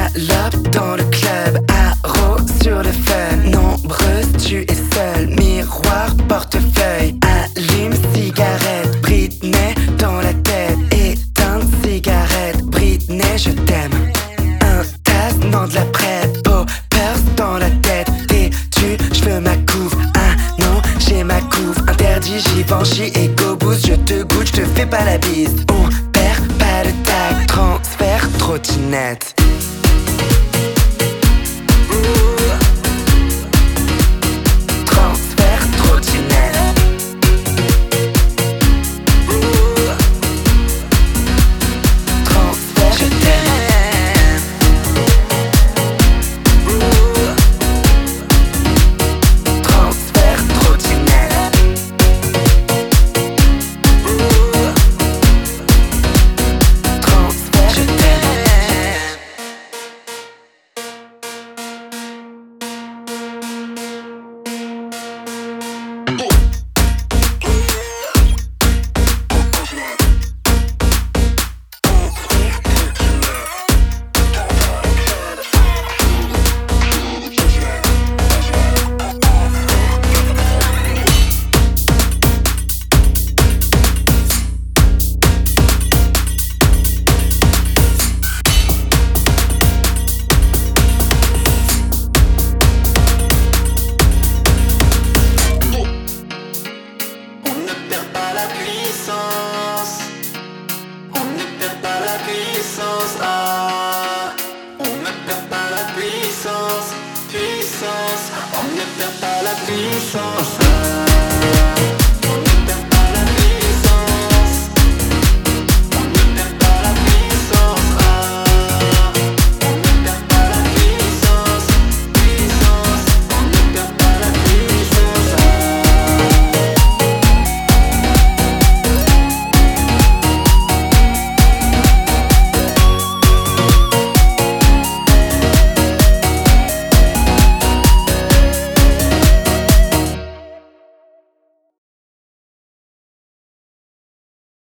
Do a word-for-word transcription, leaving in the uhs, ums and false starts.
Salope dans le club, haro sur le fun. Nombreuse, tu es seule, miroir, portefeuille. Allume, cigarette, Britney dans la tête. Éteinte, cigarette, Britney, je t'aime. Un tassement de la prête, poppers dans la tête. Têtu, j'veux ma couve, ah non, j'ai ma couve. Interdit, Givenchy et Go Boost, je te goûte, je te fais pas la bise. On perd pas de tag, transfert, trottinette. Transfert, trottinette. Transfert, je t'aime. Transfert, trottinette. Transfert, je t'aime. On ne perd pas la puissance, ah. On ne perd pas la puissance, puissance. On ne perd pas la puissance, ah.